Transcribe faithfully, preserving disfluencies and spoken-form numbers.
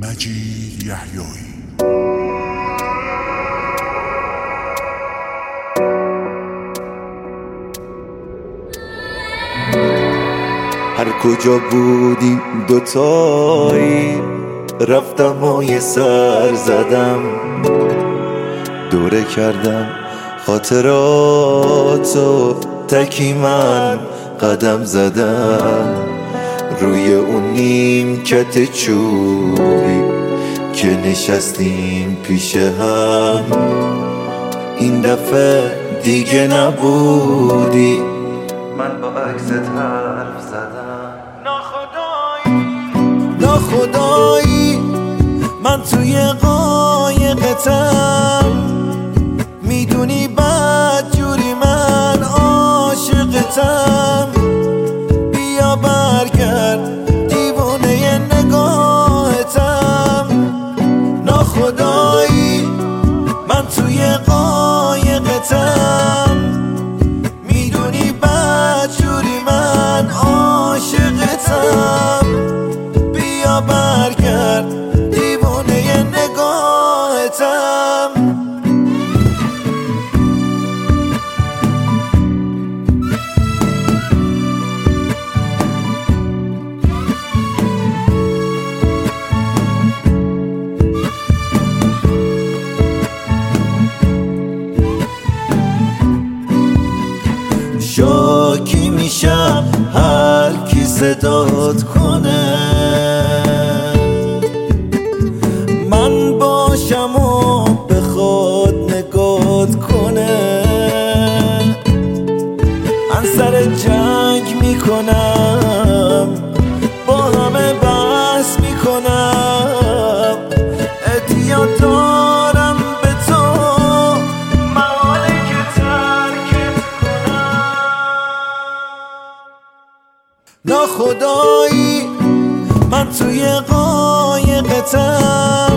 مجید یحیایی. هر کجا بودی دوتایی رفتم و یه سر زدم، دوره کردم خاطراتو، تکی من قدم زدم روی اون نیمکت چوبی که نشستیم پیش هم. این دفعه دیگه نبودی، من با عکست حرف زدم. ناخدایی ناخدایی من توی قایقتم، میدونی بدجوری من عاشقتم. بیا برگرد دیوونه نگاهتم. ناخدایی من توی قایقتم، میدونی بدجوری من عاشقتم. بیا برگرد دیوونه نگاهتم. شاکی میشم هر کی صدات کنه، من باشم و بخواد نگات کنه. من سر جنگ میکنم، با همه بحث میکنم. اعتیاد دارم به تو، محاله که ترکت کنم. ناخدایی من توی قایقتم،